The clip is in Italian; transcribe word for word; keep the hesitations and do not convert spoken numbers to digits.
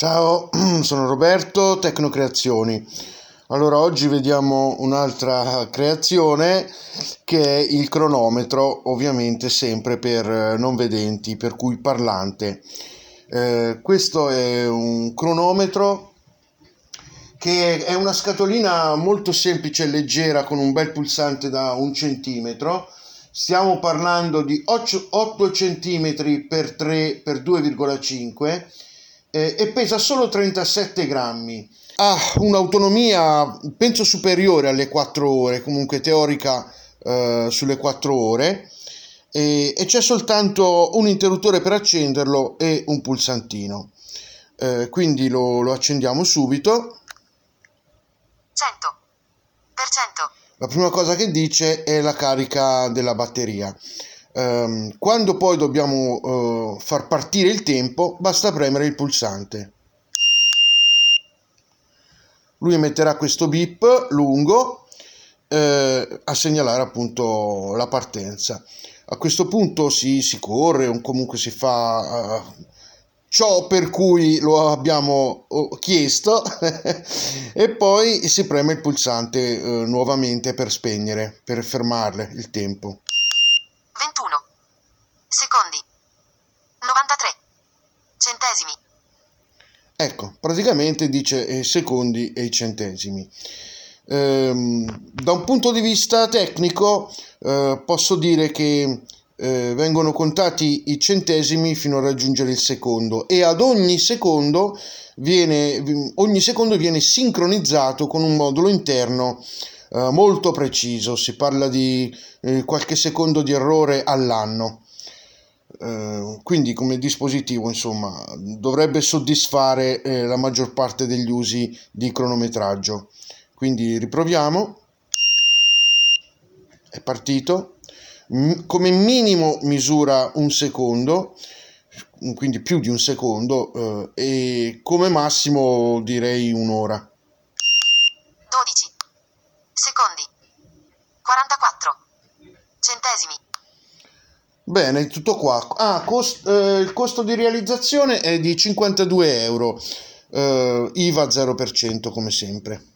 Ciao, sono Roberto, Tecnocreazioni. Allora, oggi vediamo un'altra creazione che è il cronometro, ovviamente sempre per non vedenti, per cui parlante. Eh, questo è un cronometro che è una scatolina molto semplice e leggera con un bel pulsante da un centimetro. Stiamo parlando di otto centimetri per tre per due virgola cinque eh, e pesa solo trentasette grammi. Ha un'autonomia penso superiore alle quattro ore, comunque teorica eh, sulle quattro ore, e, e c'è soltanto un interruttore per accenderlo e un pulsantino. Eh, quindi lo, lo accendiamo subito. cento per cento. La prima cosa che dice è la carica della batteria. Um, quando poi dobbiamo uh, far partire il tempo, basta premere il pulsante. Lui emetterà questo beep lungo eh, a segnalare appunto la partenza. A questo punto si, si corre o comunque si fa uh, ciò per cui lo abbiamo chiesto e poi si preme il pulsante uh, nuovamente per spegnere, per fermarle il tempo. ventuno secondi novantatré centesimi. Ecco, praticamente dice i secondi e i centesimi. Ehm, da un punto di vista tecnico eh, posso dire che eh, vengono contati i centesimi fino a raggiungere il secondo e ad ogni secondo viene, ogni secondo viene sincronizzato con un modulo interno eh, molto preciso. Si parla di eh, qualche secondo di errore all'anno. Uh, quindi come dispositivo insomma dovrebbe soddisfare eh, la maggior parte degli usi di cronometraggio. Quindi riproviamo. È partito. M- come minimo misura un secondo, quindi più di un secondo, uh, e come massimo direi un'ora. dodici secondi quarantaquattro centesimi. Bene, tutto qua. Ah, cost- eh, il costo di realizzazione è di cinquantadue euro, eh, I V A zero per cento come sempre.